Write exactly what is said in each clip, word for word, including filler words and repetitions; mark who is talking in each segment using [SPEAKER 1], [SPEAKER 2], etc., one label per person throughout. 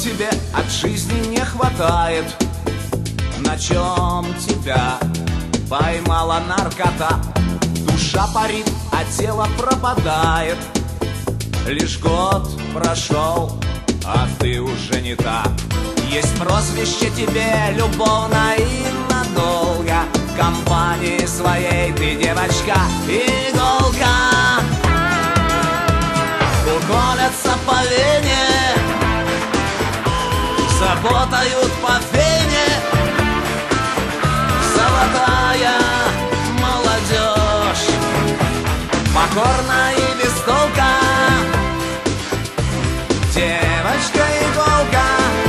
[SPEAKER 1] тебе от жизни не хватает? На чем тебя поймала наркота? Душа парит, а тело пропадает. Лишь год прошел, а ты уже не та. Есть прозвище тебе любовно и надолго. В компании своей ты девочка иголка. Уколятся по вене, заботают по фене. Золотая молодежь, покорна и без толка. Девочка-иголка,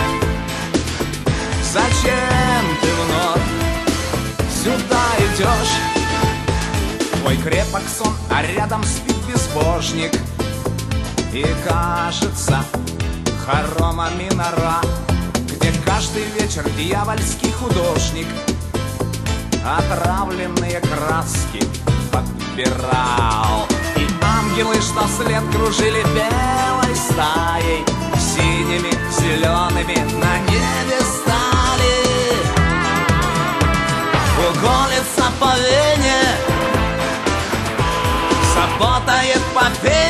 [SPEAKER 1] зачем ты вновь сюда идешь? Твой крепок сон, а рядом спит безбожник. И кажется, хорома минора, где каждый вечер дьявольский художник отравленные краски подбирал. И ангелы, что вслед кружили белой стаей, синими, зелеными на небе стали. Уколется по вене, заботает по вене.